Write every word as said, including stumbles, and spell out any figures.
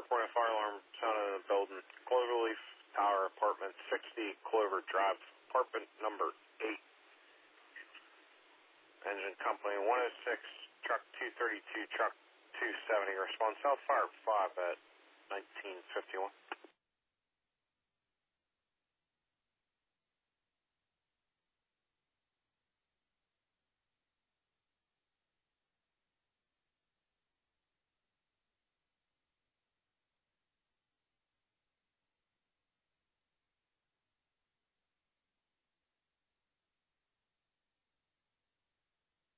Point, a fire alarm sounded in the building. Cloverleaf Tower, apartment sixty, Clover Drive, apartment number eight. Engine company one oh six, truck two thirty-two, truck two seventy, response South Fire five at nineteen fifty-one.